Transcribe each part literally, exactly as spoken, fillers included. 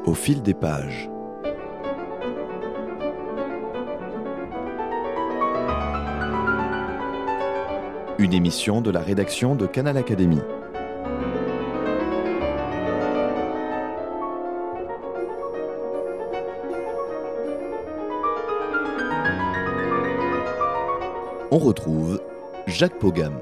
Au fil des pages. Une émission de la rédaction de Canal Académie. On retrouve Jacques Pogam.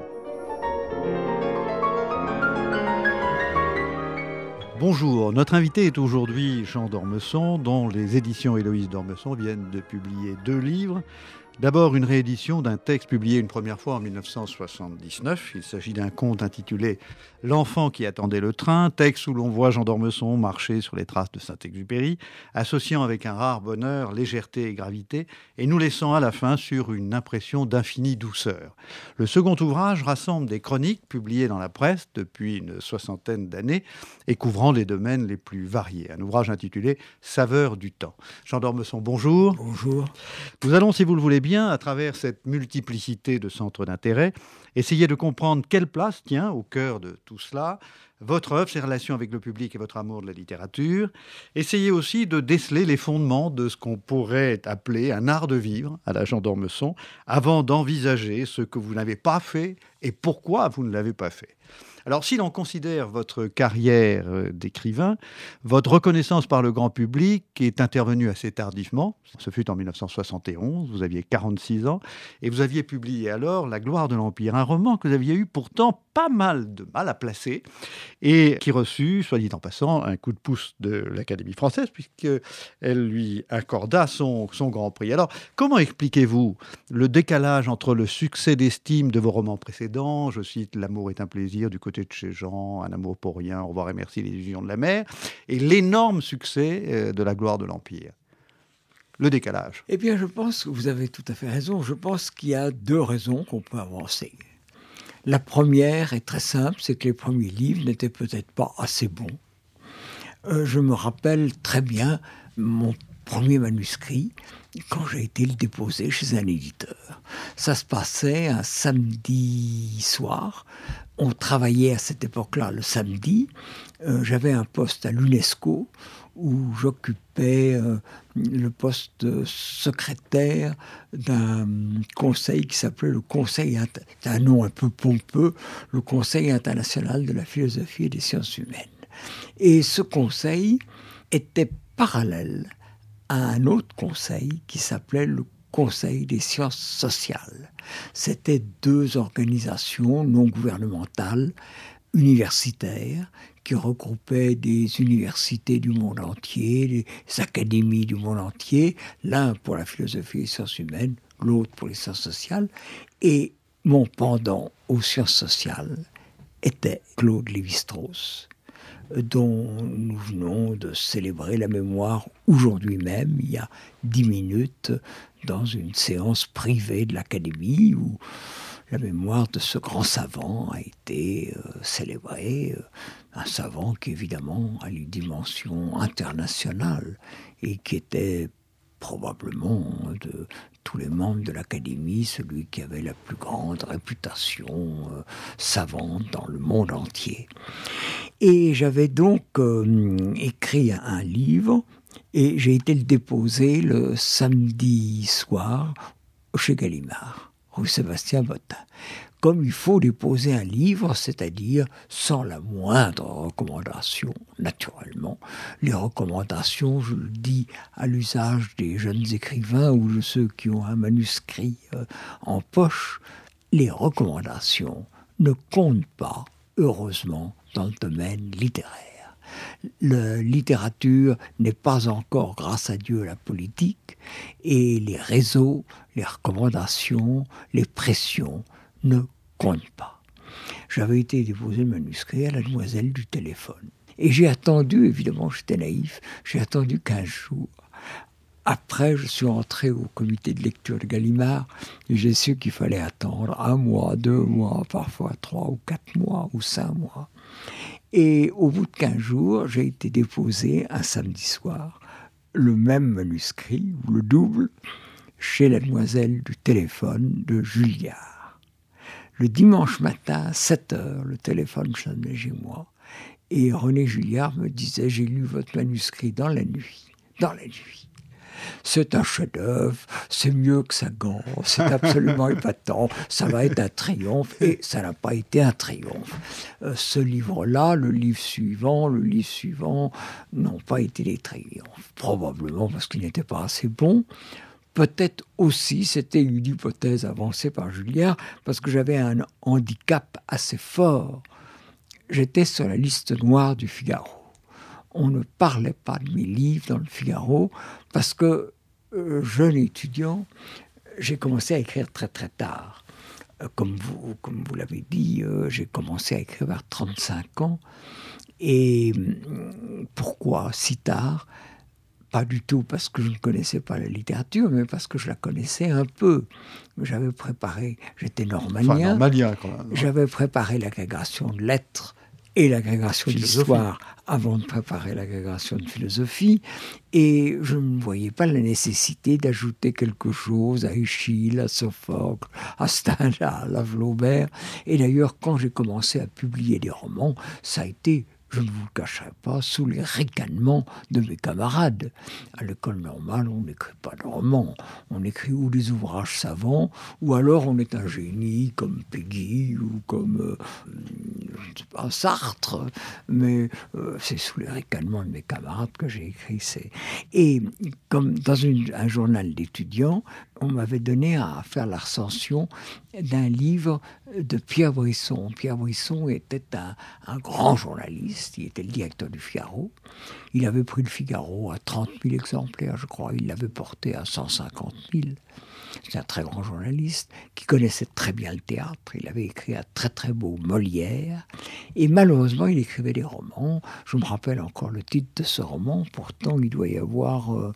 Bonjour, notre invité est aujourd'hui Jean d'Ormesson, dont les éditions Héloïse d'Ormesson viennent de publier deux livres. D'abord, une réédition d'un texte publié une première fois en dix-neuf cent soixante-dix-neuf. Il s'agit d'un conte intitulé « L'enfant qui attendait le train », texte où l'on voit Jean d'Ormesson marcher sur les traces de Saint-Exupéry, associant avec un rare bonheur légèreté et gravité, et nous laissant à la fin sur une impression d'infinie douceur. Le second ouvrage rassemble des chroniques publiées dans la presse depuis une soixantaine d'années et couvrant les domaines les plus variés. Un ouvrage intitulé « Saveurs du temps ». Jean d'Ormesson, bonjour. Bonjour. Nous allons, si vous le voulez bien, à travers cette multiplicité de centres d'intérêt, essayer de comprendre quelle place tient au cœur de tout cela votre œuvre, ses relations avec le public et votre amour de la littérature. Essayez aussi de déceler les fondements de ce qu'on pourrait appeler un art de vivre à la Jean d'Ormesson, avant d'envisager ce que vous n'avez pas fait et pourquoi vous ne l'avez pas fait. Alors, si l'on considère votre carrière d'écrivain, votre reconnaissance par le grand public est intervenue assez tardivement. Ce fut en dix-neuf cent soixante et onze, vous aviez quarante-six ans, et vous aviez publié alors La gloire de l'Empire, un roman que vous aviez eu pourtant pas mal de mal à placer, et qui reçut, soit dit en passant, un coup de pouce de l'Académie française, puisqu'elle lui accorda son, son grand prix. Alors, comment expliquez-vous le décalage entre le succès d'estime de vos romans précédents, je cite « L'amour est un plaisir » du côté de chez Jean, Un amour pour rien, Au revoir et merci, Les illusions de la mer, et l'énorme succès de La gloire de l'Empire? Le décalage. Eh bien, je pense que vous avez tout à fait raison. Je pense qu'il y a deux raisons qu'on peut avancer. La première est très simple, c'est que les premiers livres n'étaient peut-être pas assez bons. Euh, je me rappelle très bien mon premier manuscrit, quand j'ai été le déposer chez un éditeur. Ça se passait un samedi soir. On travaillait à cette époque-là le samedi. Euh, j'avais un poste à l'UNESCO où j'occupais euh, le poste de secrétaire d'un conseil qui s'appelait le Conseil, c'est un nom un peu pompeux, le Conseil international de la philosophie et des sciences humaines. Et ce conseil était parallèle à un autre conseil qui s'appelait le Conseil des sciences sociales. C'était deux organisations non gouvernementales, universitaires, qui regroupaient des universités du monde entier, des académies du monde entier, l'un pour la philosophie et les sciences humaines, l'autre pour les sciences sociales. Et mon pendant aux sciences sociales était Claude Lévi-Strauss, dont nous venons de célébrer la mémoire aujourd'hui même, il y a dix minutes, dans une séance privée de l'Académie, où la mémoire de ce grand savant a été euh, célébrée. Un savant qui, évidemment, a une dimension internationale et qui était probablement de tous les membres de l'Académie, celui qui avait la plus grande réputation euh, savante dans le monde entier. Et j'avais donc euh, écrit un livre et j'ai été le déposer le samedi soir chez Gallimard, rue Sébastien-Bottin. Comme il faut déposer un livre, c'est-à-dire sans la moindre recommandation, naturellement. Les recommandations, je le dis, à l'usage des jeunes écrivains ou de ceux qui ont un manuscrit euh, en poche, les recommandations ne comptent pas, heureusement, dans le domaine littéraire. La littérature n'est pas encore, grâce à Dieu, la politique, et les réseaux, les recommandations, les pressions ne comptent pas. J'avais été déposer le manuscrit à la demoiselle du téléphone. Et j'ai attendu, évidemment, j'étais naïf, j'ai attendu quinze jours. Après, je suis entré au comité de lecture de Gallimard et j'ai su qu'il fallait attendre un mois, deux mois, parfois trois ou quatre mois ou cinq mois. Et au bout de quinze jours, j'ai été déposer un samedi soir le même manuscrit, ou le double, chez la demoiselle du téléphone de Julliard. Le dimanche matin, à sept heures, le téléphone sonnait chez moi Et René Julliard me disait, j'ai lu votre manuscrit dans la nuit, dans la nuit. C'est un chef-d'œuvre, c'est mieux que Sagan, c'est absolument épatant, ça va être un triomphe, et ça n'a pas été un triomphe. Euh, ce livre-là, le livre suivant, le livre suivant, n'ont pas été des triomphes, probablement parce qu'ils n'étaient pas assez bons. Peut-être aussi, c'était une hypothèse avancée par Julliard, parce que j'avais un handicap assez fort. J'étais sur la liste noire du Figaro. On ne parlait pas de mes livres dans le Figaro parce que, euh, jeune étudiant, j'ai commencé à écrire très très tard. Euh, comme vous, comme vous l'avez dit, euh, j'ai commencé à écrire vers trente-cinq ans. Et euh, pourquoi si tard ? Pas du tout parce que je ne connaissais pas la littérature, mais parce que je la connaissais un peu. J'avais préparé, j'étais normalien, enfin, normalien quand même. J'avais préparé l'agrégation de lettres et l'agrégation d'histoire avant de préparer l'agrégation de philosophie, et je ne voyais pas la nécessité d'ajouter quelque chose à Échille, à Sophocle, à Stendhal, à Flaubert. Et d'ailleurs, quand j'ai commencé à publier des romans, ça a été, je ne vous le cacherai pas, sous les ricanements de mes camarades. À l'école normale, on n'écrit pas de romans. On écrit ou des ouvrages savants, ou alors on est un génie comme Péguy ou comme, euh, je ne sais pas, Sartre. Mais euh, c'est sous les ricanements de mes camarades que j'ai écrit. Ces... Et comme dans une, un journal d'étudiants, on m'avait donné à faire la recension d'un livre de Pierre Brisson. Pierre Brisson était un, un grand journaliste, il était le directeur du Figaro. Il avait pris le Figaro à trente mille exemplaires, je crois. Il l'avait porté à cent cinquante mille. C'est un très grand journaliste qui connaissait très bien le théâtre. Il avait écrit un très très beau Molière. Et malheureusement, il écrivait des romans. Je me rappelle encore le titre de ce roman. Pourtant, il doit y avoir... Euh,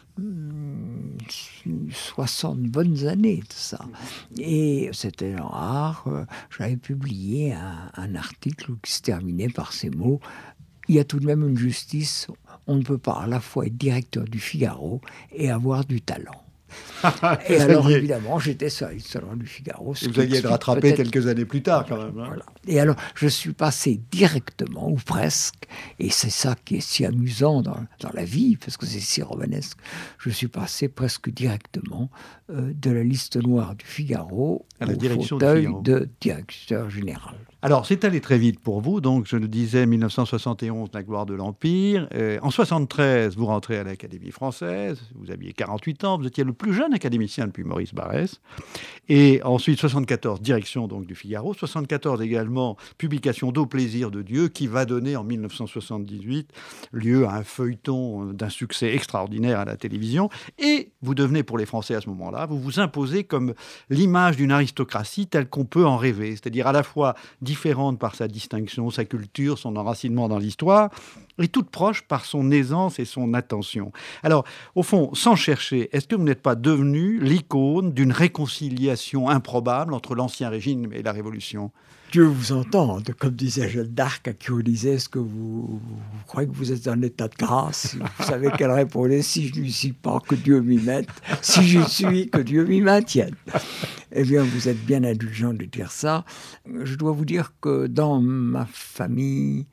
soixante bonnes années de ça. Et c'était rare. J'avais publié un, un article qui se terminait par ces mots: il y a tout de même une justice, on ne peut pas à la fois être directeur du Figaro et avoir du talent. Et alors, évidemment, j'étais sur le salon du Figaro. Et vous alliez être rattrapé quelques années plus tard, quand même. Hein. Voilà. Et alors, je suis passé directement, ou presque, et c'est ça qui est si amusant dans, dans la vie, parce que c'est si romanesque, je suis passé presque directement euh, de la liste noire du Figaro à la au direction fauteuil du Figaro. De directeur général. Alors, c'est allé très vite pour vous. Donc, je le disais, mille neuf cent soixante et onze, la gloire de l'Empire. Euh, en soixante-treize, vous rentrez à l'Académie française. Vous aviez quarante-huit ans. Vous étiez le plus jeune académicien depuis Maurice Barrès. Et ensuite, soixante-quatorze, direction donc du Figaro. soixante-quatorze également, publication d'Au plaisir de Dieu, qui va donner en mille neuf cent soixante-dix-huit lieu à un feuilleton d'un succès extraordinaire à la télévision. Et vous devenez, pour les Français à ce moment-là, vous vous imposez comme l'image d'une aristocratie telle qu'on peut en rêver. C'est-à-dire à la fois différente par sa distinction, sa culture, son enracinement dans l'histoire, et toute proche par son aisance et son attention. Alors, au fond, sans chercher, est-ce que vous n'êtes pas devenu l'icône d'une réconciliation improbable entre l'Ancien Régime et la Révolution ? Dieu vous entende, comme disait Jeanne d'Arc à qui on disait: est-ce que vous, vous croyez que vous êtes en état de grâce? Vous savez qu'elle répondait: si je n'y suis pas, que Dieu m'y mette; si j'y suis, que Dieu m'y maintienne. Eh bien, vous êtes bien indulgent de dire ça. Je dois vous dire que dans ma famille,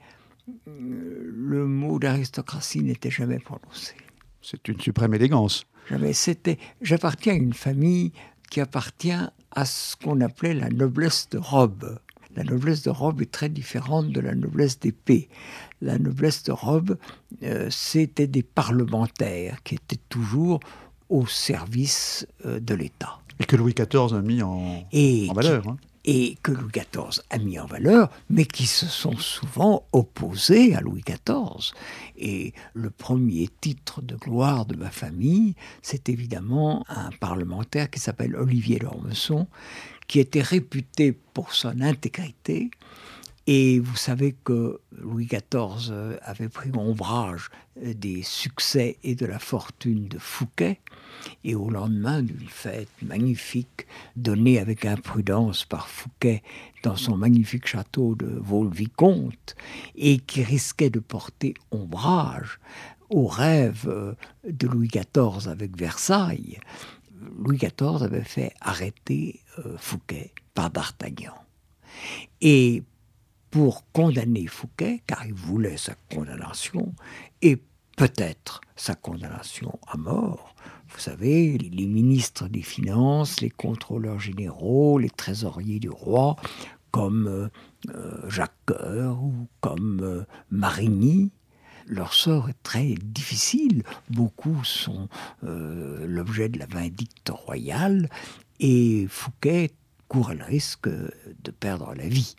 le mot d'aristocratie n'était jamais prononcé. C'est une suprême élégance. Jamais. C'était, j'appartiens à une famille qui appartient à ce qu'on appelait la noblesse de robe. La noblesse de robe est très différente de la noblesse d'épée. La noblesse de robe, euh, c'était des parlementaires qui étaient toujours au service euh, de l'État. Et que Louis quatorze a mis en, et en valeur. Qui, hein. Et que Louis quatorze a mis en valeur, mais qui se sont souvent opposés à Louis quatorze. Et le premier titre de gloire de ma famille, c'est évidemment un parlementaire qui s'appelle Olivier d'Ormesson, qui était réputé pour son intégrité. Et vous savez que Louis quatorze avait pris ombrage des succès et de la fortune de Fouquet. Et au lendemain d'une fête magnifique, donnée avec imprudence par Fouquet dans son magnifique château de Vaux-le-Vicomte, et qui risquait de porter ombrage au rêve de Louis quatorze avec Versailles, Louis quatorze avait fait arrêter euh, Fouquet par D'Artagnan. Et pour condamner Fouquet, car il voulait sa condamnation, et peut-être sa condamnation à mort. Vous savez, les ministres des Finances, les contrôleurs généraux, les trésoriers du roi, comme euh, Jacques Coeur ou comme euh, Marigny, leur sort est très difficile. Beaucoup sont euh, l'objet de la vindicte royale et Fouquet court le risque de perdre la vie.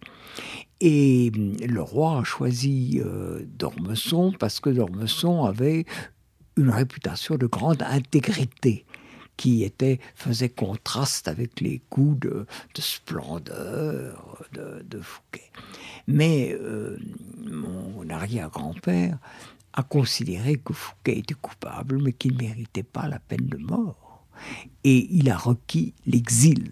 Et le roi a choisi euh, d'Ormesson parce que d'Ormesson avait une réputation de grande intégrité qui était, faisait contraste avec les coups de, de splendeur de, de Fouquet. Mais euh, mon arrière-grand-père a considéré que Fouquet était coupable, mais qu'il ne méritait pas la peine de mort. Et il a requis l'exil.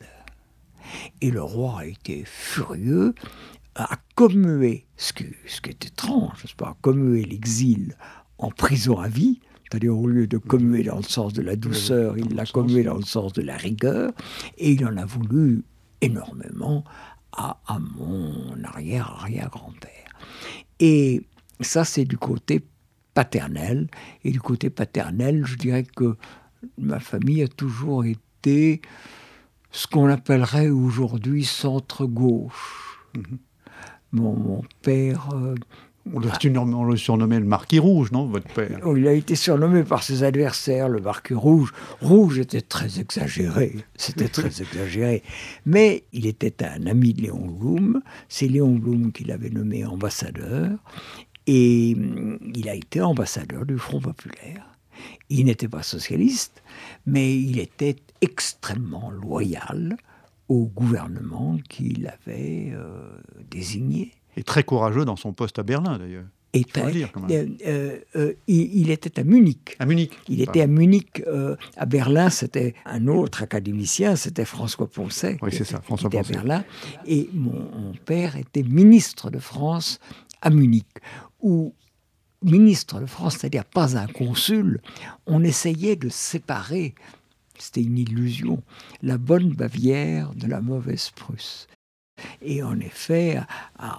Et le roi a été furieux, a commué, ce qui, ce qui est étrange, n'est-ce pas, a commué l'exil en prison à vie. C'est-à-dire, au lieu de commuer dans le sens de la douceur, il l'a commué dans le sens de la rigueur, et il en a voulu énormément à, à mon arrière-arrière-grand-père. Et ça, c'est du côté paternel. Et du côté paternel, je dirais que ma famille a toujours été ce qu'on appellerait aujourd'hui centre-gauche. Mm-hmm. Mon, mon père... Euh, On le, on le surnommait le Marquis Rouge, non, votre père? Il a été surnommé par ses adversaires le Marquis Rouge. Rouge était très exagéré, c'était très exagéré. Mais il était un ami de Léon Blum, c'est Léon Blum qui l'avait nommé ambassadeur, et il a été ambassadeur du Front Populaire. Il n'était pas socialiste, mais il était extrêmement loyal au gouvernement qu'il avait euh, désigné. Et très courageux dans son poste à Berlin, d'ailleurs. Et très, le dire, quand même. Euh, euh, il, il était à Munich. À Munich. Il était ah. à Munich. Euh, à Berlin, c'était un autre académicien, c'était François Poncet. Oui, c'est ça, François qui était Poncet. à Berlin. Et mon, mon père était ministre de France à Munich, où ministre de France, c'est-à-dire pas un consul, on essayait de séparer, c'était une illusion, la bonne Bavière de la mauvaise Prusse. Et en effet, à,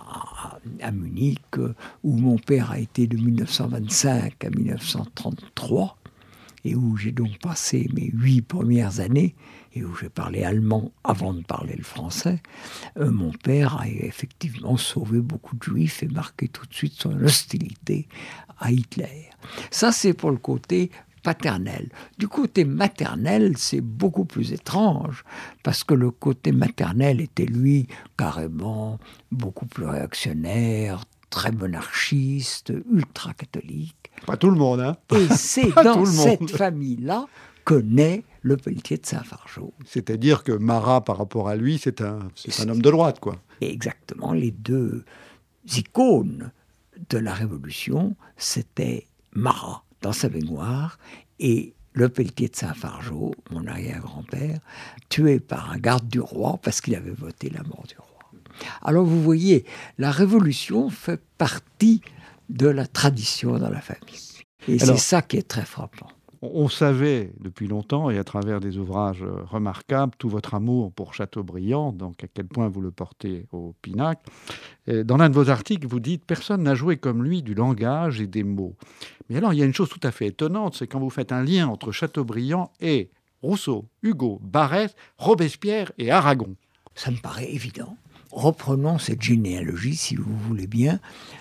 à, à Munich, où mon père a été de mille neuf cent vingt-cinq à mille neuf cent trente-trois, et où j'ai donc passé mes huit premières années, et où j'ai parlé allemand avant de parler le français, euh, mon père a effectivement sauvé beaucoup de juifs et marqué tout de suite son hostilité à Hitler. Ça, c'est pour le côté paternel. Du côté maternel, c'est beaucoup plus étrange, parce que le côté maternel était, lui, carrément beaucoup plus réactionnaire, très monarchiste, ultra-catholique. Pas tout le monde, hein. Et c'est dans cette famille-là que naît le Pelletier de Saint-Fargeau. C'est-à-dire que Marat, par rapport à lui, c'est un, c'est un homme de droite, quoi. Exactement. Les deux icônes de la Révolution, c'était Marat, dans sa baignoire, et le Pelletier de Saint-Fargeau, mon arrière-grand-père, tué par un garde du roi parce qu'il avait voté la mort du roi. Alors vous voyez, la Révolution fait partie de la tradition dans la famille. Et Alors, c'est ça qui est très frappant. On savait depuis longtemps, et à travers des ouvrages remarquables, tout votre amour pour Chateaubriand, donc à quel point vous le portez au pinacle. Et dans l'un de vos articles, vous dites « Personne n'a joué comme lui du langage et des mots ». Mais alors, il y a une chose tout à fait étonnante, c'est quand vous faites un lien entre Chateaubriand et Rousseau, Hugo, Barrès, Robespierre et Aragon. Ça me paraît évident. Reprenons cette généalogie, si vous voulez bien.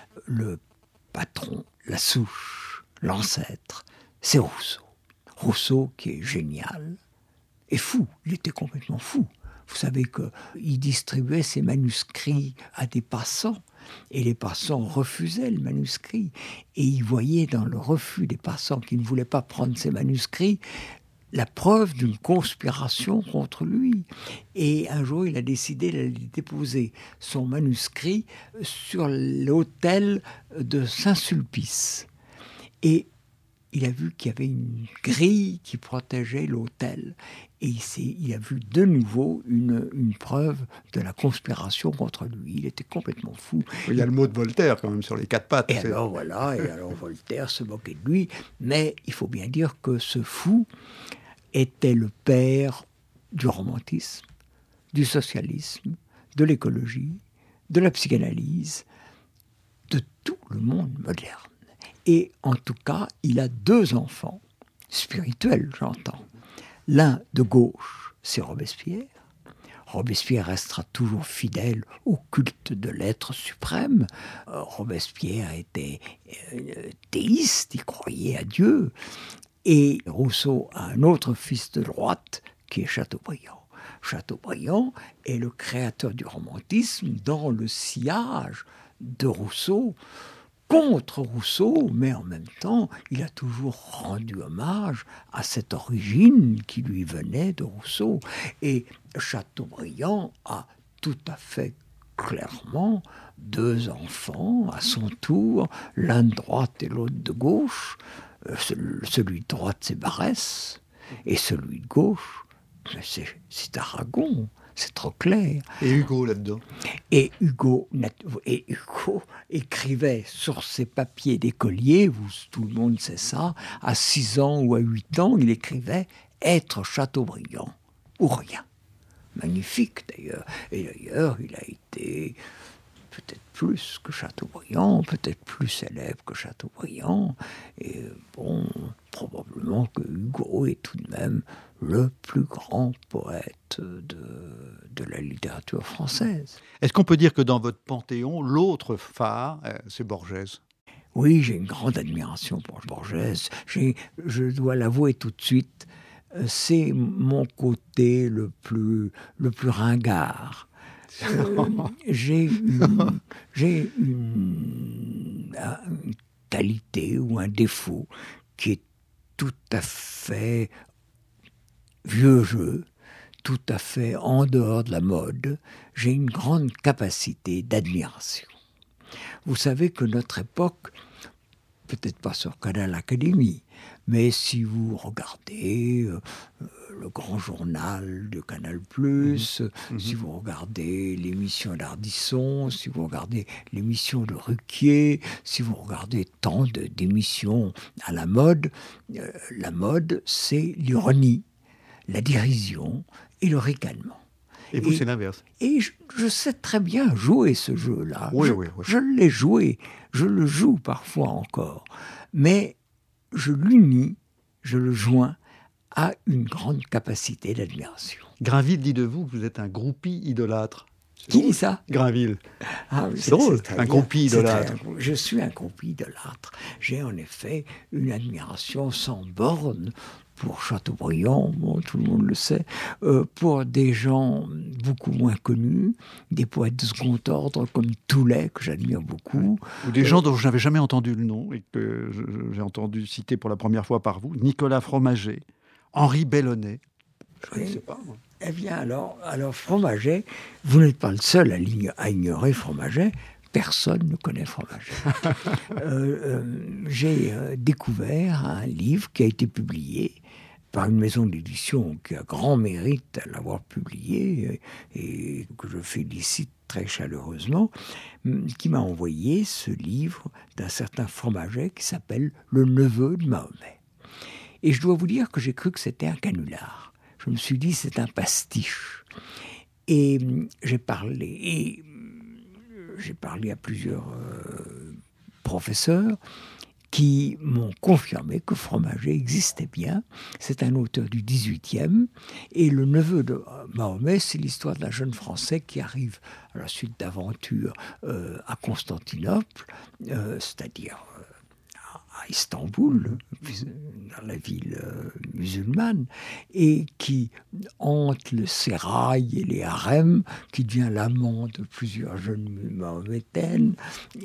Le patron, la souche, l'ancêtre, c'est Rousseau. Rousseau qui est génial et fou, il était complètement fou. Vous savez qu'il distribuait ses manuscrits à des passants et les passants refusaient le manuscrit. Et il voyait dans le refus des passants qui ne voulaient pas prendre ses manuscrits la preuve d'une conspiration contre lui. Et un jour, il a décidé d'aller déposer son manuscrit sur l'autel de Saint-Sulpice. Et il a vu qu'il y avait une grille qui protégeait l'autel. Et il, il a vu de nouveau une, une preuve de la conspiration contre lui. Il était complètement fou. Il y a le mot de Voltaire quand même sur les quatre pattes. Et c'est... alors voilà, et alors Voltaire se moquait de lui. Mais il faut bien dire que ce fou était le père du romantisme, du socialisme, de l'écologie, de la psychanalyse, de tout le monde moderne. Et en tout cas, il a deux enfants, spirituels j'entends. L'un de gauche, c'est Robespierre. Robespierre restera toujours fidèle au culte de l'être suprême. Robespierre était euh, théiste, il croyait à Dieu. Et Rousseau a un autre fils de droite qui est Chateaubriand. Chateaubriand est le créateur du romantisme dans le sillage de Rousseau, contre Rousseau, mais en même temps, il a toujours rendu hommage à cette origine qui lui venait de Rousseau. Et Chateaubriand a tout à fait clairement deux enfants à son tour, l'un de droite et l'autre de gauche. Celui de droite, c'est Barrès, et celui de gauche, c'est, c'est Aragon. C'est trop clair. Et Hugo là-dedans. Et Hugo, et Hugo écrivait sur ses papiers d'écolier, vous, tout le monde sait ça, à six ans ou à huit ans, il écrivait « être Chateaubriand » ou rien. Magnifique d'ailleurs. Et d'ailleurs, il a été peut-être plus que Chateaubriand, peut-être plus célèbre que Chateaubriand. Et bon, probablement que Hugo est tout de même le plus grand poète de, de la littérature française. Est-ce qu'on peut dire que dans votre panthéon, l'autre phare, euh, c'est Borges ? Oui, j'ai une grande admiration pour Borges. J'ai, je dois l'avouer tout de suite, c'est mon côté le plus, le plus ringard. Euh, j'ai une, j'ai une, une qualité ou un défaut qui est tout à fait vieux jeu, tout à fait en dehors de la mode. J'ai une grande capacité d'admiration. Vous savez que notre époque, peut-être pas sur Canal Académie, mais si vous regardez euh, le grand journal de Canal+, plus, mmh. si vous regardez l'émission d'Ardisson, si vous regardez l'émission de Ruquier, si vous regardez tant de, d'émissions à la mode, euh, la mode, c'est l'ironie, la dérision et le ricanement. Et vous, et, c'est l'inverse. Et je, je sais très bien jouer ce jeu-là. Oui, je, oui, oui. je l'ai joué, je le joue parfois encore. Mais je l'unis, je le joins à une grande capacité d'admiration. Grinville dit de vous que vous êtes un groupie idolâtre. C'est Qui drôle. Dit ça? Grinville. Ah, oui, c'est, c'est drôle, c'est un groupie idolâtre. Un, je suis un groupie idolâtre. J'ai en effet une admiration sans borne pour Chateaubriand, bon, tout le monde le sait, euh, pour des gens beaucoup moins connus, des poètes de second ordre comme Toulet, que j'admire beaucoup. Ou des euh, gens dont je n'avais jamais entendu le nom et que je, j'ai entendu citer pour la première fois par vous, Nicolas Fromaget, Henri Bellonnet. Je ne sais pas, moi. Eh bien, alors, alors Fromaget, vous n'êtes pas le seul à, à ignorer Fromaget. Personne ne connaît Fromaget. euh, euh, j'ai euh, découvert un livre qui a été publié par une maison d'édition qui a grand mérite à l'avoir publié et, et que je félicite très chaleureusement, qui m'a envoyé ce livre d'un certain Fromaget qui s'appelle « Le neveu de Mahomet ». Et je dois vous dire que j'ai cru que c'était un canular. Je me suis dit, c'est un pastiche. Et j'ai parlé, et j'ai parlé à plusieurs euh, professeurs qui m'ont confirmé que Fromaget existait bien. C'est un auteur du dix-huitième. Et le neveu de Mahomet, c'est l'histoire d'un jeune Français qui arrive à la suite d'aventures euh, à Constantinople, euh, c'est-à-dire euh, à Istanbul, dans la ville euh, musulmane, et qui hante le sérail et les harems, qui devient l'amant de plusieurs jeunes mahométaines,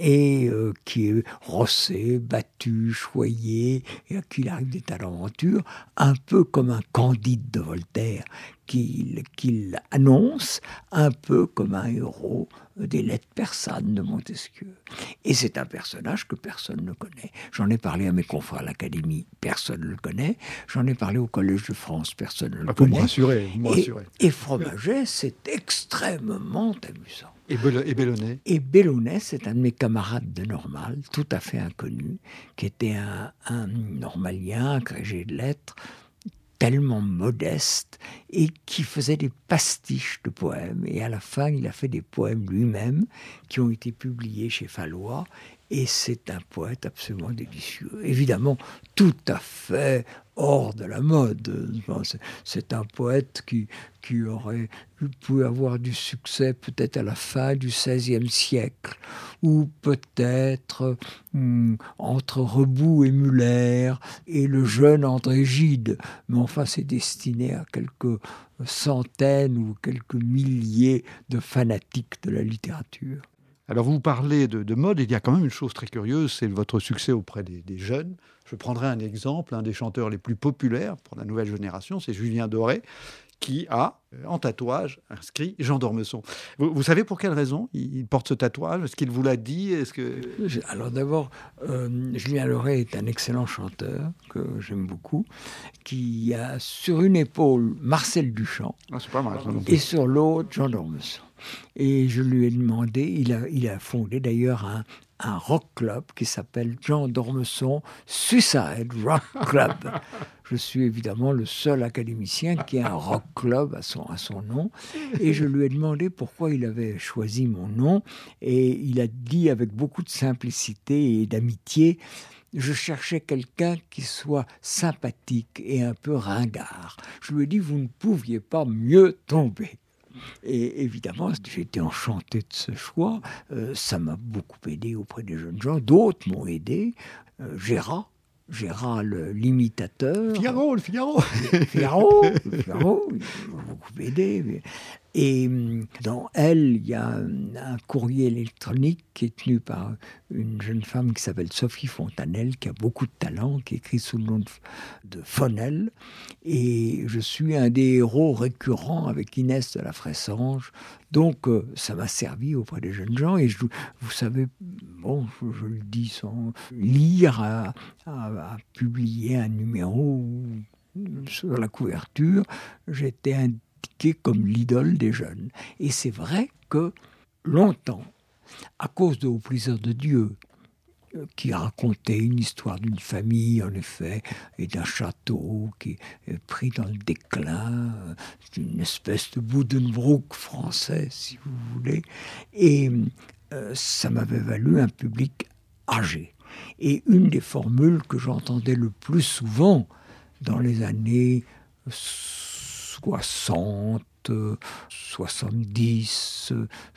et euh, qui est rossé, battu, choyé, et à qui il arrive des tas d'aventures, un peu comme un Candide de Voltaire, qu'il, qu'il annonce, un peu comme un héros des lettres persanes de Montesquieu. Et c'est un personnage que personne ne connaît. J'en ai parlé à mes confrères à l'Académie, personne ne le connaît. J'en ai parlé au Collège de France, personne ne le ah, connaît. Vous me rassurez, vous me rassurez. Et, et Fromaget, c'est extrêmement amusant. Et, Be- et Bellonnet Et Bellonnet, c'est un de mes camarades de Normal, tout à fait inconnu, qui était un, un normalien, agrégé de lettres, tellement modeste et qui faisait des pastiches de poèmes. Et à la fin, il a fait des poèmes lui-même qui ont été publiés chez Fallois. Et c'est un poète absolument délicieux. Évidemment, tout à fait hors de la mode. C'est un poète qui, qui aurait pu avoir du succès peut-être à la fin du seizième siècle, ou peut-être hum, entre Rebou et Muller et le jeune André Gide. Mais enfin, c'est destiné à quelques centaines ou quelques milliers de fanatiques de la littérature. Alors vous parlez de, de mode, il y a quand même une chose très curieuse, c'est votre succès auprès des, des jeunes. Je prendrai un exemple, un des chanteurs les plus populaires pour la nouvelle génération, c'est Julien Doré, qui a, en tatouage, inscrit Jean d'Ormesson. Vous, vous savez pour quelle raison il porte ce tatouage? Est-ce qu'il vous l'a dit? Est-ce que... Alors d'abord, euh, Julien Doré est un excellent chanteur, que j'aime beaucoup, qui a sur une épaule Marcel Duchamp, ah, c'est pas mal, ça, et sur l'autre Jean d'Ormesson. Et je lui ai demandé, il a, il a fondé d'ailleurs un, un rock club qui s'appelle Jean d'Ormesson Suicide Rock Club. Je suis évidemment le seul académicien qui a un rock club à son, à son nom. Et je lui ai demandé pourquoi il avait choisi mon nom. Et il a dit avec beaucoup de simplicité et d'amitié, je cherchais quelqu'un qui soit sympathique et un peu ringard. Je lui ai dit, vous ne pouviez pas mieux tomber. Et évidemment, j'ai été enchanté de ce choix. Euh, ça m'a beaucoup aidé auprès des jeunes gens. D'autres m'ont aidé. Euh, Gérard, Gérard le, l'imitateur. Figaro, le Figaro. Figaro, le Figaro, il m'a beaucoup aidé. Et dans Elle, il y a un courrier électronique qui est tenu par une jeune femme qui s'appelle Sophie Fontanelle, qui a beaucoup de talent, qui écrit sous le nom de, de Fonel. Et je suis un des héros récurrents avec Inès de la Fressange. Donc, euh, ça m'a servi auprès des jeunes gens. Et je, vous savez, bon, je, je le dis sans lire, à, à, à publier un numéro sur la couverture, j'étais un comme l'idole des jeunes. Et c'est vrai que longtemps, à cause de Au plaisir de Dieu, qui racontait une histoire d'une famille, en effet, et d'un château qui est pris dans le déclin, une espèce de Buddenbrook français, si vous voulez, et euh, ça m'avait valu un public âgé. Et une des formules que j'entendais le plus souvent dans les années soixante, soixante-dix,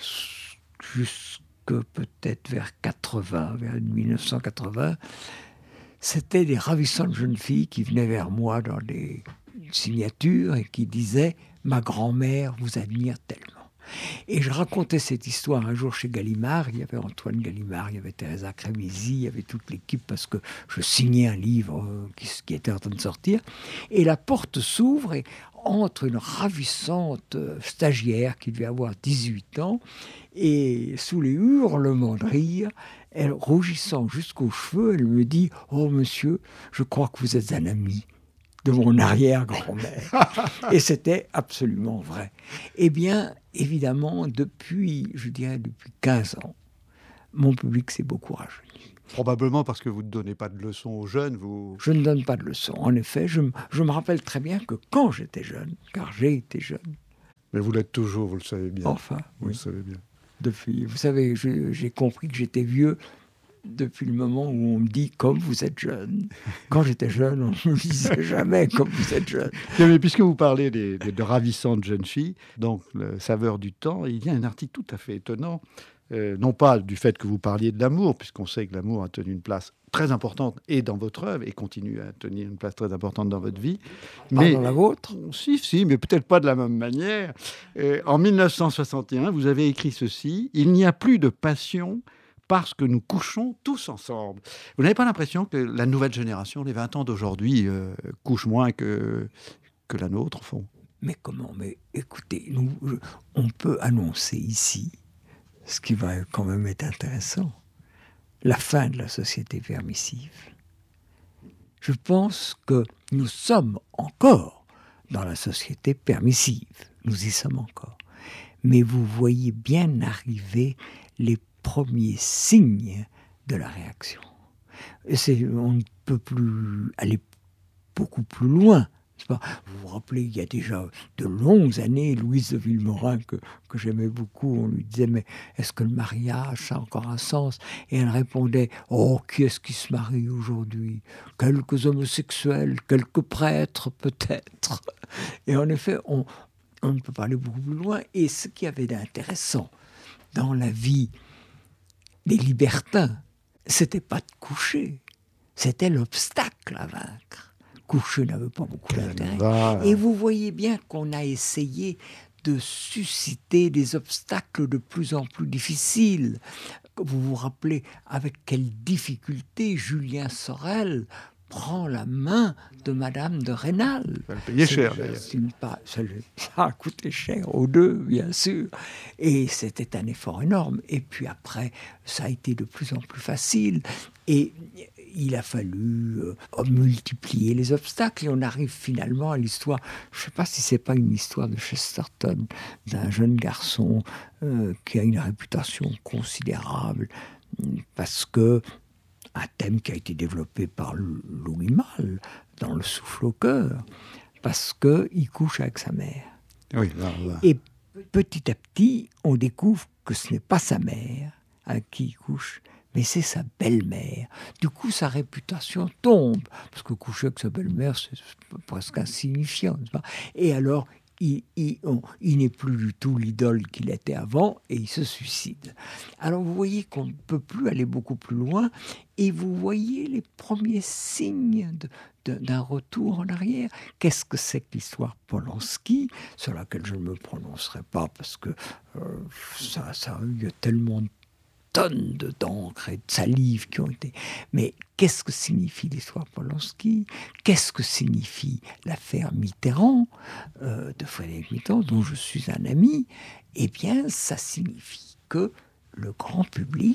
jusque peut-être vers quatre-vingts, vers dix-neuf cent quatre-vingts, c'était des ravissantes jeunes filles qui venaient vers moi dans des signatures et qui disaient « Ma grand-mère vous admire tellement ». Et je racontais cette histoire un jour chez Gallimard. Il y avait Antoine Gallimard, il y avait Teresa Crémézy, il y avait toute l'équipe parce que je signais un livre qui, qui était en train de sortir. Et la porte s'ouvre et entre une ravissante stagiaire qui devait avoir dix-huit ans et sous les hurlements de rire, elle, rougissant jusqu'aux cheveux, elle me dit « Oh monsieur, je crois que vous êtes un ami de mon arrière-grand-mère. » Et c'était absolument vrai. Eh bien, évidemment, depuis, je dirais, depuis quinze ans, mon public s'est beaucoup rajeuni. Probablement parce que vous ne donnez pas de leçons aux jeunes. Vous... Je ne donne pas de leçons. En effet, je, je me rappelle très bien que quand j'étais jeune, car j'ai été jeune... Mais vous l'êtes toujours, vous le savez bien. Enfin, vous oui. le savez bien. Depuis, vous savez, je, j'ai compris que j'étais vieux depuis le moment où on me dit « comme vous êtes jeune ». Quand j'étais jeune, on ne me disait jamais « comme vous êtes jeune ». Mais puisque vous parlez des, des, de ravissantes jeunes filles, donc le saveur du temps, il y a un article tout à fait étonnant, euh, non pas du fait que vous parliez de l'amour, puisqu'on sait que l'amour a tenu une place très importante et dans votre œuvre et continue à tenir une place très importante dans votre vie. Mais dans la vôtre ? Si, si, mais peut-être pas de la même manière. Euh, en dix-neuf cent soixante et un, vous avez écrit ceci « Il n'y a plus de passion parce que nous couchons tous ensemble ». Vous n'avez pas l'impression que la nouvelle génération, les vingt ans d'aujourd'hui, euh, couche moins que, que la nôtre, au fond ? Mais comment ? Mais écoutez, nous, on peut annoncer ici, ce qui va quand même être intéressant, la fin de la société permissive. Je pense que nous sommes encore dans la société permissive. Nous y sommes encore. Mais vous voyez bien arriver les premiers signes de la réaction. Et c'est, on ne peut plus aller beaucoup plus loin Vous vous rappelez, il y a déjà de longues années, Louise de Villemorin, que, que j'aimais beaucoup, on lui disait, mais est-ce que le mariage, ça a encore un sens? Et elle répondait, oh, qui est-ce qui se marie aujourd'hui? Quelques homosexuels, quelques prêtres, peut-être. Et en effet, on, on ne peut pas aller beaucoup plus loin. Et ce qui avait d'intéressant dans la vie des libertins, c'était pas de coucher, c'était l'obstacle à vaincre. Coucher n'avait pas beaucoup d'intérêt. Et vous voyez bien qu'on a essayé de susciter des obstacles de plus en plus difficiles. Vous vous rappelez avec quelle difficulté Julien Sorel prend la main de Madame de Rênal. Ça le payait cher, d'ailleurs. Pas, ça, le, ça a coûté cher aux deux, bien sûr. Et c'était un effort énorme. Et puis après, ça a été de plus en plus facile. Et il a fallu euh, multiplier les obstacles. Et on arrive finalement à l'histoire, je ne sais pas si ce n'est pas une histoire de Chesterton, d'un jeune garçon euh, qui a une réputation considérable, parce que un thème qui a été développé par Louis Malle dans Le Souffle au cœur, parce qu'il couche avec sa mère. Oui, là, là. Et petit à petit, on découvre que ce n'est pas sa mère avec qui il couche, mais c'est sa belle-mère. Du coup, sa réputation tombe, parce que coucher avec sa belle-mère, c'est presque insignifiant, n'est-ce pas? Et alors, il, il, on, il n'est plus du tout l'idole qu'il était avant, et il se suicide. Alors, vous voyez qu'on ne peut plus aller beaucoup plus loin, et vous voyez les premiers signes de, de, d'un retour en arrière. Qu'est-ce que c'est que l'histoire Polanski, sur laquelle je ne me prononcerai pas, parce que euh, ça, ça a eu tellement de tonnes de d'encre et de salive qui ont été... Mais qu'est-ce que signifie l'histoire Polanski? Qu'est-ce que signifie l'affaire Mitterrand, euh, de Frédéric Mitterrand, dont je suis un ami? Eh bien, ça signifie que le grand public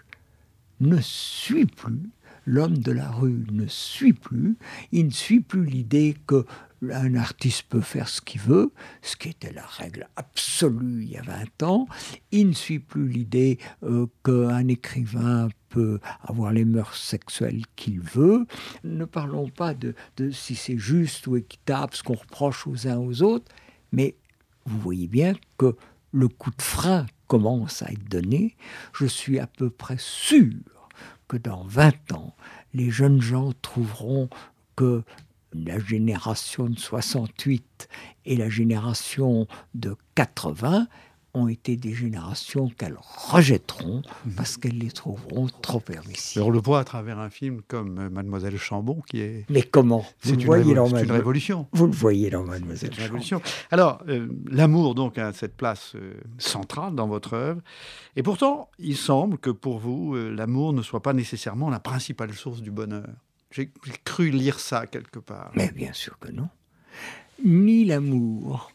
ne suit plus, l'homme de la rue ne suit plus, il ne suit plus l'idée que un artiste peut faire ce qu'il veut, ce qui était la règle absolue il y a vingt ans. Il ne suit plus l'idée euh, qu'un écrivain peut avoir les mœurs sexuelles qu'il veut. Ne parlons pas de, de si c'est juste ou équitable ce qu'on reproche aux uns aux autres, mais vous voyez bien que le coup de frein commence à être donné. Je suis à peu près sûr que dans vingt ans, les jeunes gens trouveront que la génération de soixante-huit et la génération de quatre-vingts ont été des générations qu'elles rejetteront parce qu'elles les trouveront trop permissives. On le voit à travers un film comme Mademoiselle Chambon, qui est... Mais comment? Vous le voyez dans C'est une révolution. Vous le voyez dans Mademoiselle Chambon. Révolution. Alors, euh, l'amour, donc, a cette place euh, centrale dans votre œuvre. Et pourtant, il semble que pour vous, euh, l'amour ne soit pas nécessairement la principale source du bonheur. J'ai cru lire ça quelque part. Mais bien sûr que non. Ni l'amour,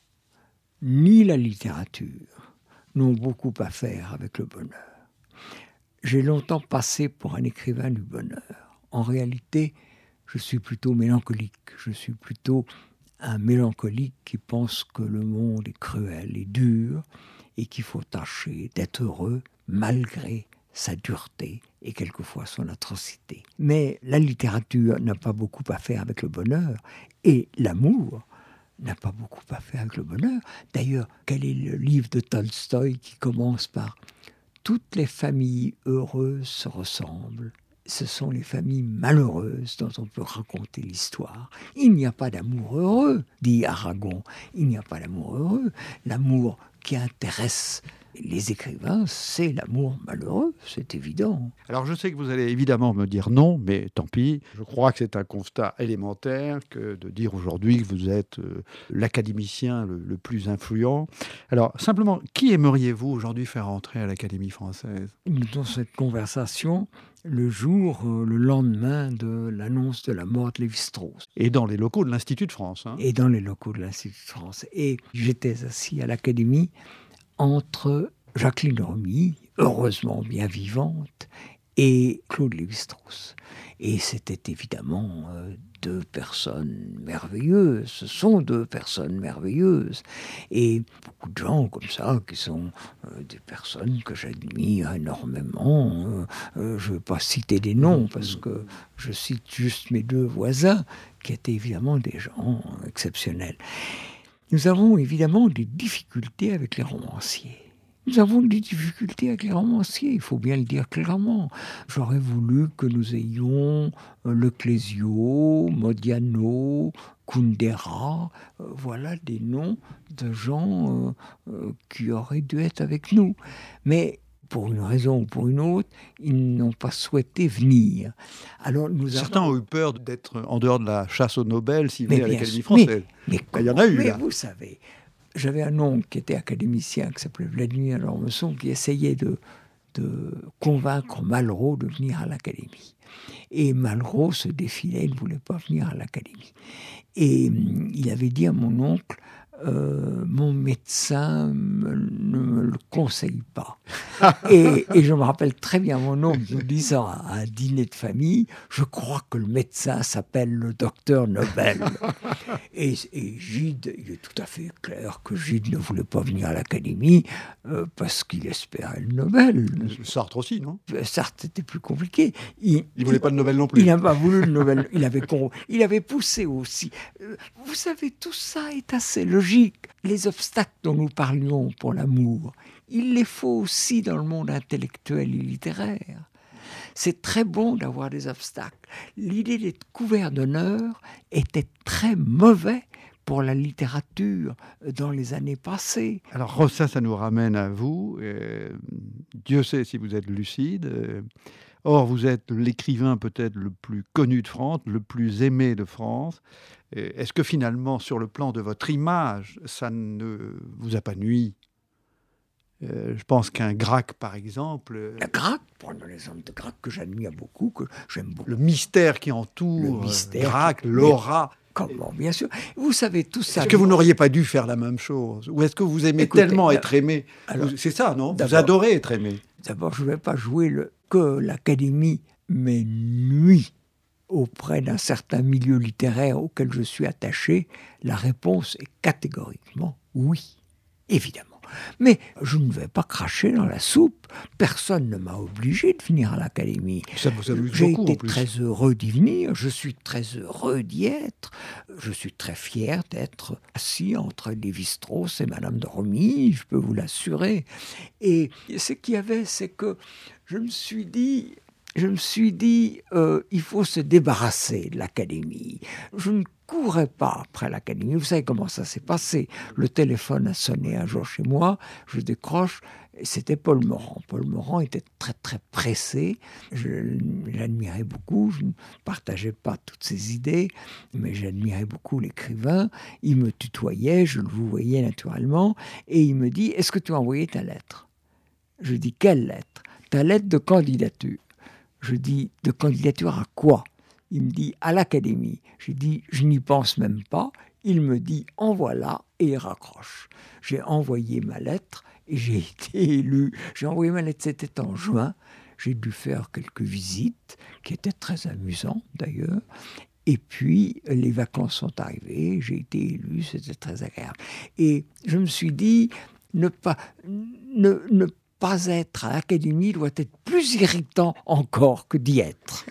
ni la littérature n'ont beaucoup à faire avec le bonheur. J'ai longtemps passé pour un écrivain du bonheur. En réalité, je suis plutôt mélancolique. Je suis plutôt un mélancolique qui pense que le monde est cruel et dur et qu'il faut tâcher d'être heureux malgré sa dureté et quelquefois son atrocité. Mais la littérature n'a pas beaucoup à faire avec le bonheur, et l'amour n'a pas beaucoup à faire avec le bonheur. D'ailleurs, quel est le livre de Tolstoï qui commence par « Toutes les familles heureuses se ressemblent ». Ce sont les familles malheureuses dont on peut raconter l'histoire. Il n'y a pas d'amour heureux, dit Aragon. Il n'y a pas d'amour heureux. L'amour qui intéresse les écrivains, c'est l'amour malheureux, c'est évident. Alors je sais que vous allez évidemment me dire non, mais tant pis. Je crois que c'est un constat élémentaire que de dire aujourd'hui que vous êtes euh, l'académicien le, le plus influent. Alors simplement, qui aimeriez-vous aujourd'hui faire entrer à l'Académie française? Dans cette conversation, le jour, euh, le lendemain de l'annonce de la mort de Lévi-Strauss. Et dans les locaux de l'Institut de France. Hein. Et dans les locaux de l'Institut de France. Et j'étais assis à l'Académie entre Jacqueline Remy, heureusement bien vivante, et Claude Lévi-Strauss. Et c'était évidemment euh, deux personnes merveilleuses, ce sont deux personnes merveilleuses. Et beaucoup de gens comme ça, qui sont euh, des personnes que j'admire énormément. Euh, euh, je ne vais pas citer des noms, parce que je cite juste mes deux voisins, qui étaient évidemment des gens exceptionnels. Nous avons évidemment des difficultés avec les romanciers. Nous avons des difficultés avec les romanciers, il faut bien le dire clairement. J'aurais voulu que nous ayons euh, Le Clésio, Modiano, Kundera, euh, voilà des noms de gens euh, euh, qui auraient dû être avec nous. Mais pour une raison ou pour une autre, ils n'ont pas souhaité venir. Alors nous Certains avons... ont eu peur d'être en dehors de la chasse aux Nobel s'ils Mais venaient à bien l'Académie sûr. française. Mais, mais Il y en a eu, mais là. vous savez, j'avais un oncle qui était académicien, qui s'appelait Vladimir Lormesson, qui essayait de, de convaincre Malraux de venir à l'Académie. Et Malraux se défilait, il ne voulait pas venir à l'Académie. Et hum, il avait dit à mon oncle, euh, mon médecin me, ne me le conseille pas. et, et je me rappelle très bien mon oncle nous disant à un dîner de famille, je crois que le médecin s'appelle le docteur Nobel. et, et Gide, il est tout à fait clair que Gide ne voulait pas venir à l'Académie euh, parce qu'il espérait le Nobel. Sartre aussi, non? Sartre, c'était plus compliqué. Il ne voulait pas de Nobel non plus. Il n'a pas voulu le Nobel. Il avait, il avait poussé aussi. Euh, vous savez, tout ça est assez logique. Les obstacles dont nous parlions pour l'amour, il les faut aussi dans le monde intellectuel et littéraire. C'est très bon d'avoir des obstacles. L'idée d'être couvert d'honneur était très mauvais pour la littérature dans les années passées. Alors ça, ça nous ramène à vous. Euh, Dieu sait si vous êtes lucide. Euh, or, vous êtes l'écrivain peut-être le plus connu de France, le plus aimé de France. Euh, est-ce que finalement, sur le plan de votre image, ça ne vous a pas nui? Euh, je pense qu'un Gracq, par exemple... Euh, Gracq, prenons l'exemple de Gracq, que j'admire beaucoup, que j'aime beaucoup. Le mystère qui entoure le mystère Gracq, qui... l'aura... Comment, bien sûr. Vous savez tout ça. Est-ce que vous n'auriez pas dû faire la même chose? Ou est-ce que vous aimez Écoutez, tellement être aimé? Alors, c'est ça, non? Vous adorez être aimé. D'abord, je ne vais pas jouer le, que l'Académie m'est nuit auprès d'un certain milieu littéraire auquel je suis attaché. La réponse est catégoriquement oui, évidemment. Mais je ne vais pas cracher dans la soupe. Personne ne m'a obligé de venir à l'Académie. Ça vous amuse J'ai beaucoup, été en plus. très heureux d'y venir. Je suis très heureux d'y être. Je suis très fier d'être assis entre Lévi-Strauss et Madame de Romilly, je peux vous l'assurer. Et ce qu'il y avait, c'est que je me suis dit... Je me suis dit, euh, il faut se débarrasser de l'Académie. Je ne courais pas après l'Académie. Vous savez comment ça s'est passé. Le téléphone a sonné un jour chez moi, je décroche, et c'était Paul Morand. Paul Morand était très très pressé, je l'admirais beaucoup, je ne partageais pas toutes ses idées, mais j'admirais beaucoup l'écrivain. Il me tutoyait, je le voyais naturellement, et il me dit, est-ce que tu as envoyé ta lettre? Je dis, quelle lettre? Ta lettre de candidature. Je dis, de candidature à quoi? Il me dit, à l'Académie. J'ai dit, je n'y pense même pas. Il me dit, en voilà, et il raccroche. J'ai envoyé ma lettre et j'ai été élu. J'ai envoyé ma lettre, c'était en juin. J'ai dû faire quelques visites, qui étaient très amusantes d'ailleurs. Et puis, les vacances sont arrivées, j'ai été élu, c'était très agréable. Et je me suis dit, ne pas... Ne, ne pas être à l'Académie doit être plus irritant encore que d'y être.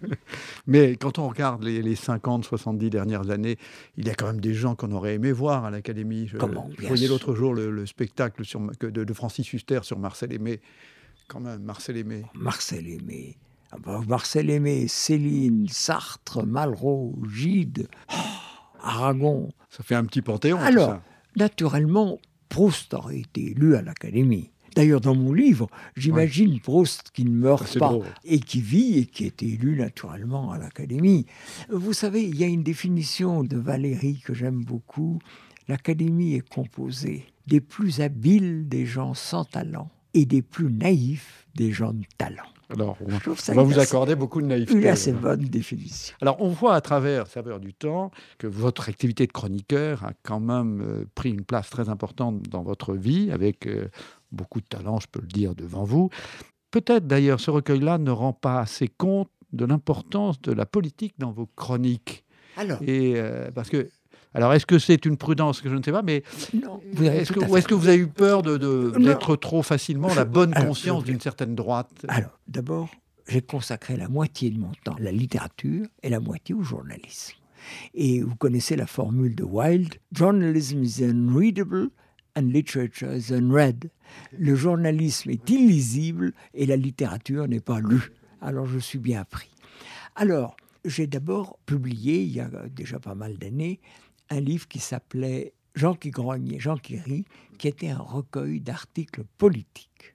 Mais quand on regarde les, les cinquante, soixante-dix dernières années, il y a quand même des gens qu'on aurait aimé voir à l'Académie. Je, Comment, je voyais l'autre jour le, le spectacle sur, de, de Francis Huster sur Marcel Aimé. Quand même, Marcel Aimé. Marcel Aimé. Ah ben, Marcel Aimé, Céline, Sartre, Malraux, Gide, oh, Aragon. Ça fait un petit panthéon, Alors, tout ça. Naturellement, Proust aurait été élu à l'Académie. D'ailleurs, dans mon livre, j'imagine ouais. Proust qui ne meurt c'est pas drôle. Et qui vit et qui est élu naturellement à l'Académie. Vous savez, il y a une définition de Valéry que j'aime beaucoup. L'Académie est composée des plus habiles des gens sans talent et des plus naïfs des gens de talent. Alors, on, on va vous assez, accorder beaucoup de naïveté. Une assez bonne définition. Alors, on voit à travers Saveurs du temps que votre activité de chroniqueur a quand même euh, pris une place très importante dans votre vie, avec euh, beaucoup de talent, je peux le dire, devant vous. peut-être d'ailleurs ce recueil-là ne rend pas assez compte de l'importance de la politique dans vos chroniques. Alors, Et, euh, parce que, alors est-ce que c'est une prudence que je ne sais pas, mais non, vous avez est-ce tout que, à ou est-ce fait que vous avez eu peur de, de, Non. d'être trop facilement Je- la bonne alors, conscience je- d'une certaine droite? Alors, d'abord, j'ai consacré la moitié de mon temps à la littérature et la moitié au journalisme. Et vous connaissez la formule de Wilde, « Journalism is unreadable and literature is unread ». Le journalisme est illisible et la littérature n'est pas lue. Alors, je suis bien pris. Alors, j'ai d'abord publié, il y a déjà pas mal d'années, un livre qui s'appelait « Jean qui grogne et Jean qui rit », qui était un recueil d'articles politiques.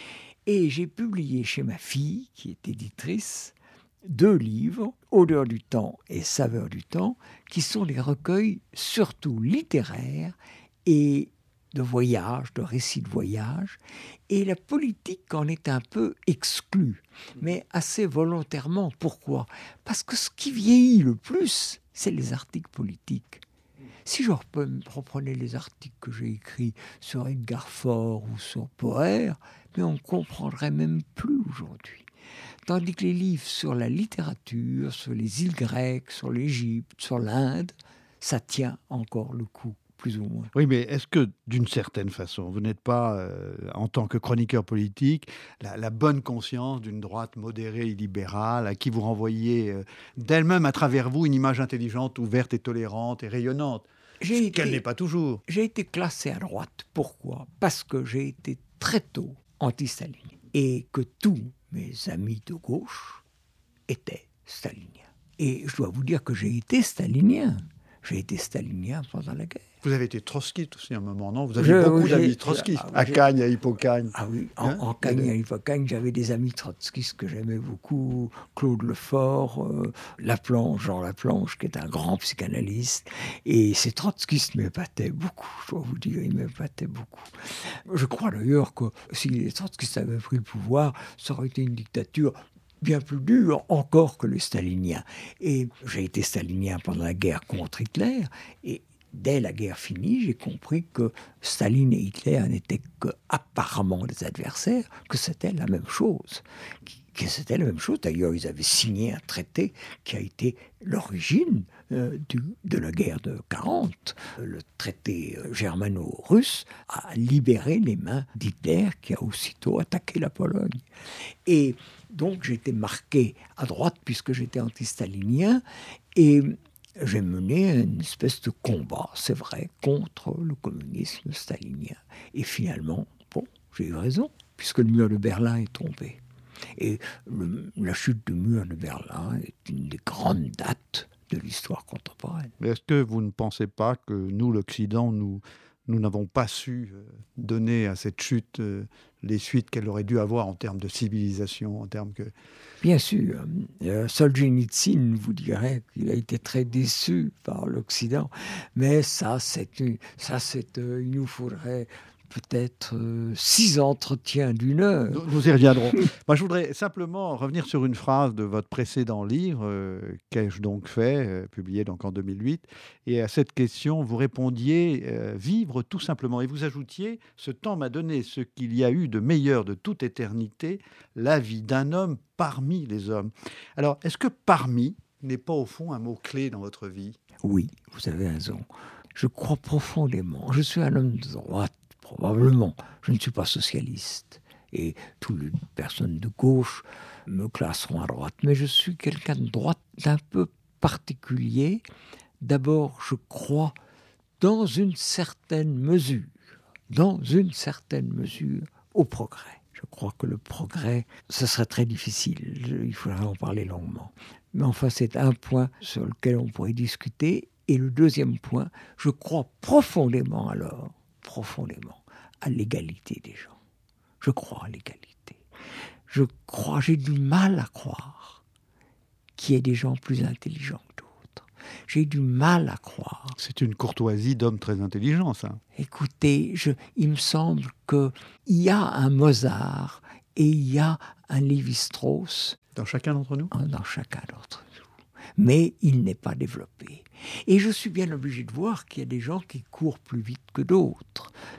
Et j'ai publié chez ma fille, qui est éditrice, deux livres, Odeur du temps et Saveur du temps, qui sont des recueils surtout littéraires et de voyages, de récits de voyages. Et la politique en est un peu exclue, mais assez volontairement. Pourquoi ? Parce que ce qui vieillit le plus, c'est les articles politiques. Si je reprenais les articles que j'ai écrits sur Edgar Faure ou sur Poher, mais on ne comprendrait même plus aujourd'hui. Tandis que les livres sur la littérature, sur les îles grecques, sur l'Égypte, sur l'Inde, ça tient encore le coup, plus ou moins. Oui, mais est-ce que, d'une certaine façon, vous n'êtes pas, euh, en tant que chroniqueur politique, la, la bonne conscience d'une droite modérée et libérale à qui vous renvoyez euh, d'elle-même à travers vous une image intelligente, ouverte et tolérante et rayonnante, J'ai ce été, qu'elle n'est pas toujours? J'ai été classé à droite. Pourquoi ? Parce que j'ai été très tôt anti-stalinien et que tous mes amis de gauche étaient staliniens. Et je dois vous dire que j'ai été stalinien. J'ai été stalinien pendant la guerre. Vous avez été trotskiste aussi à un moment, non? Vous avez Je- beaucoup j'ai- d'amis trotskistes, ah, à j'ai- Cagnes, à Hippocagne. Ah oui, en, Hein en Cagnes, à Hippocagne, j'avais des amis trotskistes que j'aimais beaucoup. Claude Lefort, euh, Laplanche, Jean Laplanche, qui est un grand psychanalyste. Et ces trotskistes m'épataient beaucoup, je dois vous dire, ils m'épataient beaucoup. Je crois d'ailleurs que si les trotskistes avaient pris le pouvoir, ça aurait été une dictature bien plus dure encore que le stalinien. Et j'ai été stalinien pendant la guerre contre Hitler, et dès la guerre finie, j'ai compris que Staline et Hitler n'étaient que apparemment des adversaires, que c'était la même chose. Que c'était la même chose. D'ailleurs, ils avaient signé un traité qui a été l'origine euh, du, de la guerre de quarante. Le traité euh, germano-russe a libéré les mains d'Hitler, qui a aussitôt attaqué la Pologne. Et donc, j'étais marqué à droite, puisque j'étais anti-stalinien, et j'ai mené une espèce de combat, c'est vrai, contre le communisme stalinien. Et finalement, bon, j'ai eu raison, puisque le mur de Berlin est tombé. Et le, la chute du mur de Berlin est une des grandes dates de l'histoire contemporaine. Mais est-ce que vous ne pensez pas que nous, l'Occident, nous, nous n'avons pas su donner à cette chute euh, les suites qu'elle aurait dû avoir en termes de civilisation, en termes que... Bien sûr, euh, Solzhenitsyn vous dirait qu'il a été très déçu par l'Occident, mais ça, c'est, une, ça, c'est euh, il nous faudrait peut-être euh, six entretiens d'une heure. Nous, nous y reviendrons. Moi, je voudrais simplement revenir sur une phrase de votre précédent livre, euh, Qu'ai-je donc fait, euh, publié donc en deux mille huit. Et à cette question, vous répondiez euh, « Vivre tout simplement ». Et vous ajoutiez « Ce temps m'a donné ce qu'il y a eu de meilleur de toute éternité, la vie d'un homme parmi les hommes ». Alors, est-ce que « parmi » n'est pas au fond un mot-clé dans votre vie ? Oui, vous avez raison. Je crois profondément. Je suis un homme de droite. Probablement, je ne suis pas socialiste et toutes les personnes de gauche me classeront à droite, mais je suis quelqu'un de droite d'un peu particulier. D'abord, je crois dans une certaine mesure, dans une certaine mesure, au progrès. Je crois que le progrès, ce serait très difficile, je, il faudrait en parler longuement. Mais enfin, c'est un point sur lequel on pourrait discuter. Et le deuxième point, je crois profondément alors, profondément, à l'égalité des gens. Je crois à l'égalité. Je crois, j'ai du mal à croire qu'il y ait des gens plus intelligents que d'autres. J'ai du mal à croire. C'est une courtoisie d'homme très intelligent, ça. Écoutez, je, il me semble qu'il y a un Mozart et il y a un Lévi-Strauss. Dans chacun d'entre nous ? Dans chacun d'entre nous. Mais il n'est pas développé. Et je suis bien obligé de voir qu'il y a des gens qui courent plus vite que d'autres.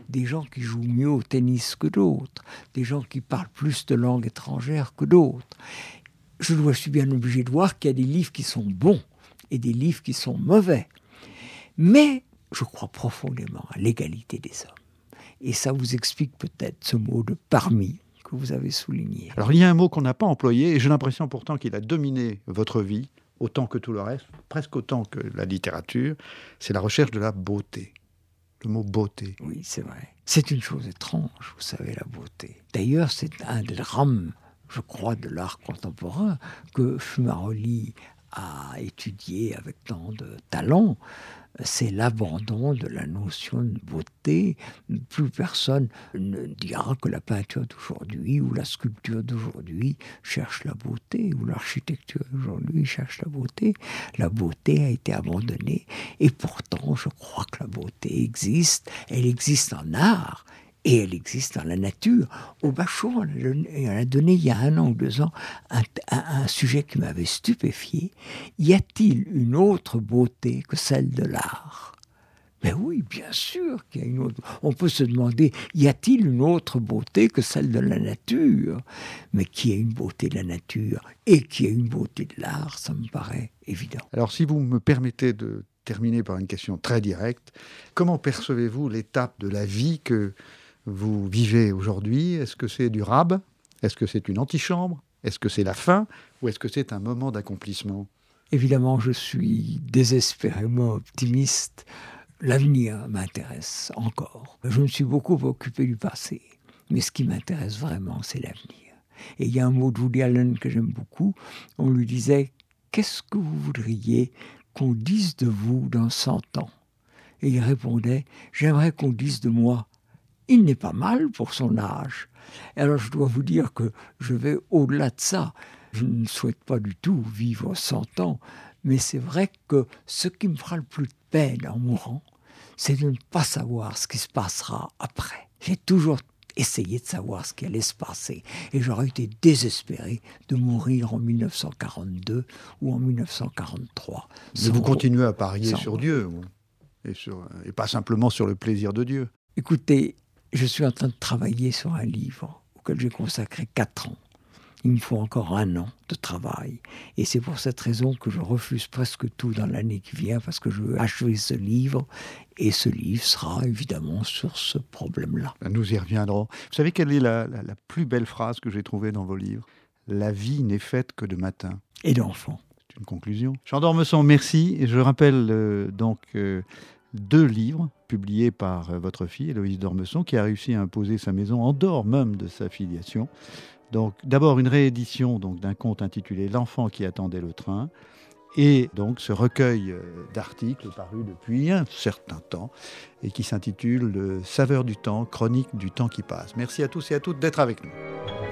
des gens qui jouent mieux au tennis que d'autres, des gens qui parlent plus de langues étrangères que d'autres. Je dois, je suis bien obligé de voir qu'il y a des livres qui sont bons et des livres qui sont mauvais. Mais je crois profondément à l'égalité des hommes. Et ça vous explique peut-être ce mot de « parmi » que vous avez souligné. Alors il y a un mot qu'on n'a pas employé, et j'ai l'impression pourtant qu'il a dominé votre vie, autant que tout le reste, presque autant que la littérature, c'est la recherche de la beauté. Le mot beauté. Oui, c'est vrai. C'est une chose étrange, vous savez, la beauté. D'ailleurs, c'est un des drames, je crois, de l'art contemporain que Fumaroli a étudié avec tant de talent. C'est l'abandon de la notion de beauté. Plus personne ne dira que la peinture d'aujourd'hui ou la sculpture d'aujourd'hui cherche la beauté, ou l'architecture d'aujourd'hui cherche la beauté. La beauté a été abandonnée. Et pourtant, je crois que la beauté existe. Elle existe en art. Et elle existe dans la nature. Au Bachot, on a donné, on a donné il y a un an ou deux ans un, un, un sujet qui m'avait stupéfié. Y a-t-il une autre beauté que celle de l'art ? Mais oui, bien sûr qu'il y a une autre. On peut se demander, y a-t-il une autre beauté que celle de la nature ? Mais qui est une beauté de la nature et qui est une beauté de l'art, ça me paraît évident. Alors si vous me permettez de terminer par une question très directe, comment percevez-vous l'étape de la vie que vous vivez aujourd'hui? Est-ce que c'est du rab? Est-ce que c'est une antichambre? Est-ce que c'est la fin? Ou est-ce que c'est un moment d'accomplissement? Évidemment, je suis désespérément optimiste. L'avenir m'intéresse encore. Je me suis beaucoup occupé du passé. Mais ce qui m'intéresse vraiment, c'est l'avenir. Et il y a un mot de Woody Allen que j'aime beaucoup. On lui disait « Qu'est-ce que vous voudriez qu'on dise de vous dans cent ans ?» Et il répondait « J'aimerais qu'on dise de moi « Il n'est pas mal pour son âge. » Et alors je dois vous dire que je vais au-delà de ça. Je ne souhaite pas du tout vivre cent ans, mais c'est vrai que ce qui me fera le plus de peine en mourant, c'est de ne pas savoir ce qui se passera après. J'ai toujours essayé de savoir ce qui allait se passer, et j'aurais été désespéré de mourir en mille neuf cent quarante-deux ou en mille neuf cent quarante-trois. Mais vous continuez à parier sans... sur Dieu, et, sur, et pas simplement sur le plaisir de Dieu. Écoutez, je suis en train de travailler sur un livre auquel j'ai consacré quatre ans. Il me faut encore un an de travail. Et c'est pour cette raison que je refuse presque tout dans l'année qui vient, parce que je veux achever ce livre. Et ce livre sera évidemment sur ce problème-là. Nous y reviendrons. Vous savez quelle est la, la, la plus belle phrase que j'ai trouvée dans vos livres? La vie n'est faite que de matin. Et d'enfants. C'est une conclusion. Jean d'Ormesson, merci. Et je rappelle euh, donc... Euh, deux livres publiés par euh, votre fille, Héloïse d'Ormesson, qui a réussi à imposer sa maison en dehors même de sa filiation. Donc, d'abord, une réédition donc, d'un conte intitulé « L'enfant qui attendait le train », et donc ce recueil euh, d'articles paru depuis un certain temps et qui s'intitule « Saveur du temps, chronique du temps qui passe ». Merci à tous et à toutes d'être avec nous.